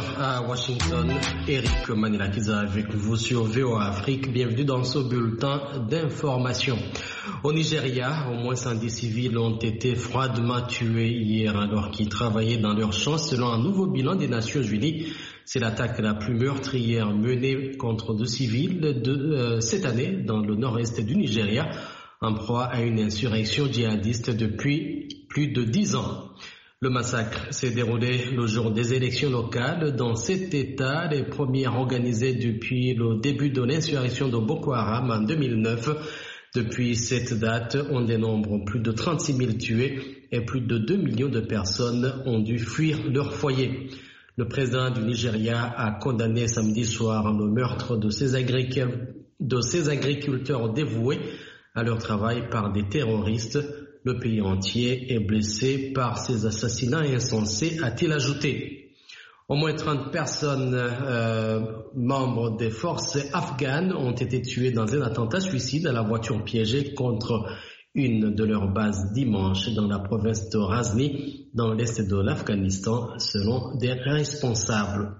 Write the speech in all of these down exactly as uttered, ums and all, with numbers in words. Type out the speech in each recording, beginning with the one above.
heures à Washington. Eric Manilakiza avec vous sur V O A Afrique. Bienvenue dans ce bulletin d'information. Au Nigeria, au moins cent dix civils ont été froidement tués hier alors qu'ils travaillaient dans leur champ selon un nouveau bilan des Nations Unies. C'est l'attaque la plus meurtrière menée contre deux civils de, euh, cette année dans le nord-est du Nigeria, en proie à une insurrection djihadiste depuis plus de dix ans. Le massacre s'est déroulé le jour des élections locales dans cet État, les premières organisées depuis le début de l'insurrection de Boko Haram en deux mille neuf. Depuis cette date, on dénombre plus de trente-six mille tués et plus de deux millions de personnes ont dû fuir leur foyer. Le président du Nigeria a condamné samedi soir le meurtre de ces, agricul- de ces agriculteurs dévoués à leur travail par des terroristes. Le pays entier est blessé par ces assassinats insensés, a-t-il ajouté. Au moins trente personnes, euh, membres des forces afghanes, ont été tuées dans un attentat suicide à la voiture piégée contre une de leurs bases dimanche dans la province de Ghazni, dans l'est de l'Afghanistan, selon des responsables.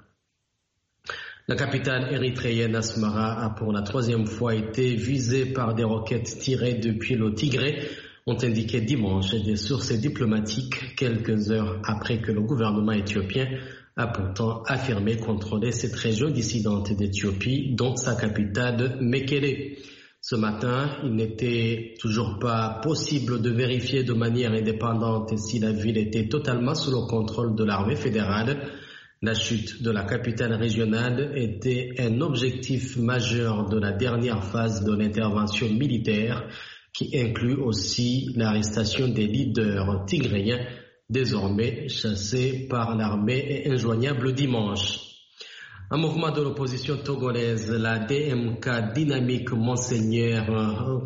La capitale érythréenne Asmara a pour la troisième fois été visée par des roquettes tirées depuis le Tigré, ont indiqué dimanche des sources diplomatiques quelques heures après que le gouvernement éthiopien a pourtant affirmé contrôler cette région dissidente d'Éthiopie, dont sa capitale Mekele. Ce matin, il n'était toujours pas possible de vérifier de manière indépendante si la ville était totalement sous le contrôle de l'armée fédérale. La chute de la capitale régionale était un objectif majeur de la dernière phase de l'intervention militaire, qui inclut aussi l'arrestation des leaders tigréens, désormais chassés par l'armée et injoignables dimanche. Un mouvement de l'opposition togolaise, la D M K Dynamique Monseigneur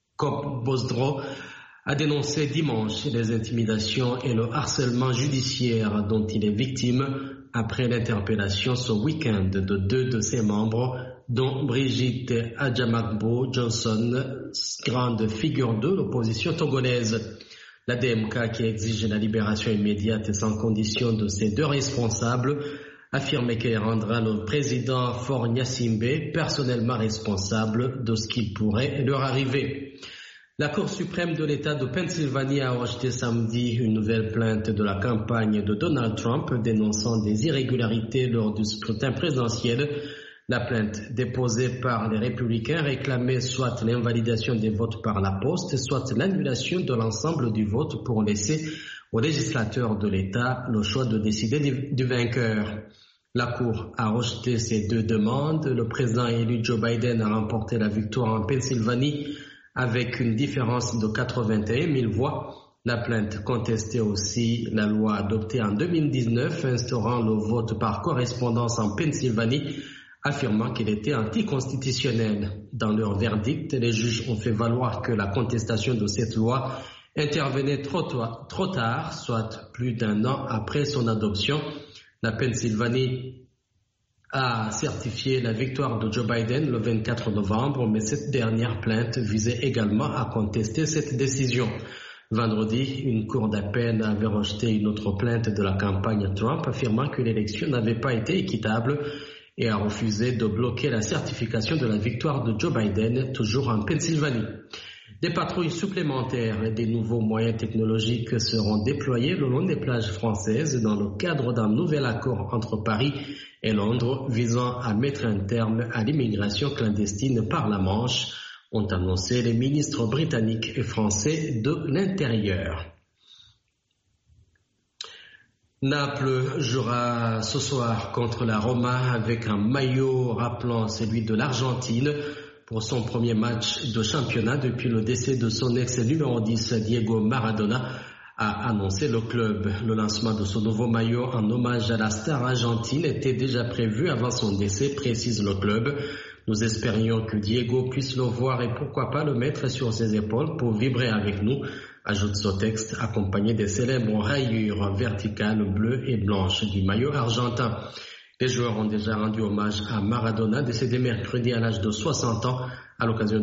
Kop Bosdro, a dénoncé dimanche les intimidations et le harcèlement judiciaire dont il est victime après l'interpellation ce week-end de deux de ses membres, dont Brigitte Adjamakbo Johnson, grande figure de l'opposition togolaise. La D M K, qui exige la libération immédiate et sans condition de ces deux responsables, affirmait qu'elle rendra le président Faure Gnassingbé personnellement responsable de ce qui pourrait leur arriver. La Cour suprême de l'État de Pennsylvanie a rejeté samedi une nouvelle plainte de la campagne de Donald Trump dénonçant des irrégularités lors du scrutin présidentiel. La plainte déposée par les républicains réclamait soit l'invalidation des votes par la poste, soit l'annulation de l'ensemble du vote pour laisser aux législateurs de l'État le choix de décider du vainqueur. La Cour a rejeté ces deux demandes. Le président élu Joe Biden a remporté la victoire en Pennsylvanie avec une différence de quatre-vingt-et-un mille voix. La plainte contestait aussi la loi adoptée en deux mille dix-neuf instaurant le vote par correspondance en Pennsylvanie, affirmant qu'il était anticonstitutionnel. Dans leur verdict, les juges ont fait valoir que la contestation de cette loi intervenait trop, trop tard, soit plus d'un an après son adoption. La Pennsylvanie a certifié la victoire de Joe Biden le vingt-quatre novembre, mais cette dernière plainte visait également à contester cette décision. Vendredi, une cour d'appel avait rejeté une autre plainte de la campagne Trump, affirmant que l'élection n'avait pas été équitable et a refusé de bloquer la certification de la victoire de Joe Biden, toujours en Pennsylvanie. Des patrouilles supplémentaires et des nouveaux moyens technologiques seront déployés le long des plages françaises dans le cadre d'un nouvel accord entre Paris et Londres visant à mettre un terme à l'immigration clandestine par la Manche, ont annoncé les ministres britanniques et français de l'Intérieur. Naples jouera ce soir contre la Roma avec un maillot rappelant celui de l'Argentine pour son premier match de championnat depuis le décès de son ex numéro dix Diego Maradona, a annoncé le club. Le lancement de ce nouveau maillot en hommage à la star argentine était déjà prévu avant son décès, précise le club. Nous espérions que Diego puisse le voir et pourquoi pas le mettre sur ses épaules pour vibrer avec nous, ajoute ce texte accompagné des célèbres rayures verticales bleues et blanches du maillot argentin. Les joueurs ont déjà rendu hommage à Maradona, décédé mercredi à l'âge de soixante ans, à l'occasion